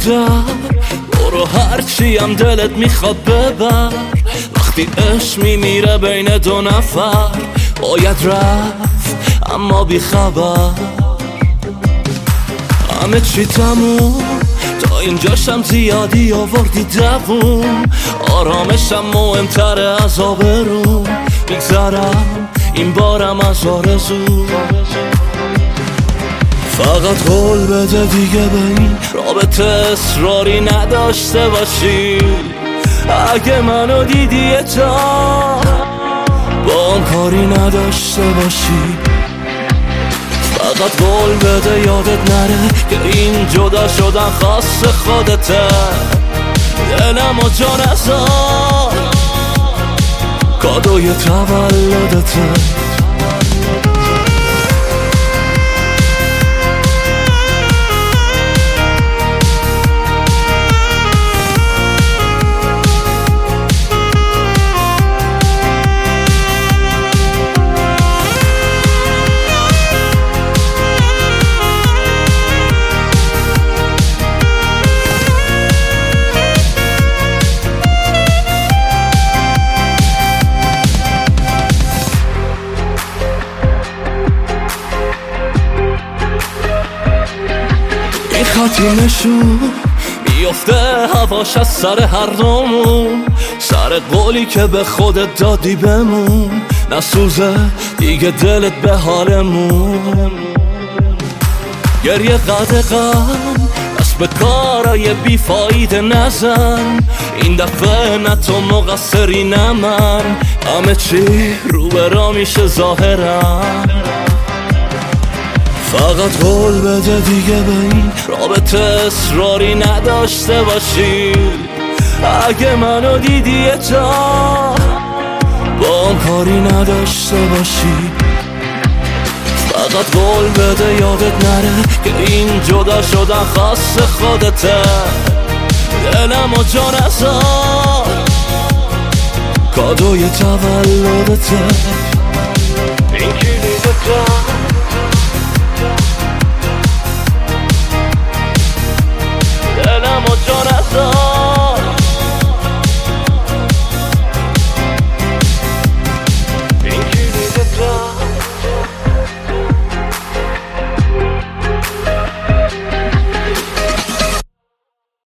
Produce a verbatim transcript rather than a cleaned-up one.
در برو هرچی هم دلت میخواد ببر. وقتی عشق میمیره بین دو نفر باید رفت اما بی خبر. همه چی تموم تا اینجاشم زیادی آوردی دووم. آرامشم مهمتره از آبروم. میگذرم این بارم از آرزو. فقط قول بده دیگه به این رابطه اصراری نداشته باشی. اگه منو دیدی یه جا با هم کاری نداشته باشی. فقط قول بده یادت نره که این جدا شدن خاص خودته. دلم و جا نذار کادوی تولدته. خاطی نشون میفته هواش از سر هر دومون. سر قولی که به خودت دادی بمون. نسوزه دیگه دلت به حالمون. گریه قدقم دست به کارای بیفایده نزن. این دفعه نه تو مقصری نه من. همه چی رو به را میشه ظاهرم. فقط قول بده دیگه به این رابطه اصراری نداشته باشی. اگه منو دیدی یه جا با هم کاری نداشته باشی. فقط قول بده یادت نره که این جدا شدن خاص خودته. دلم و جا نذار کادوی تولدته. این کلیدته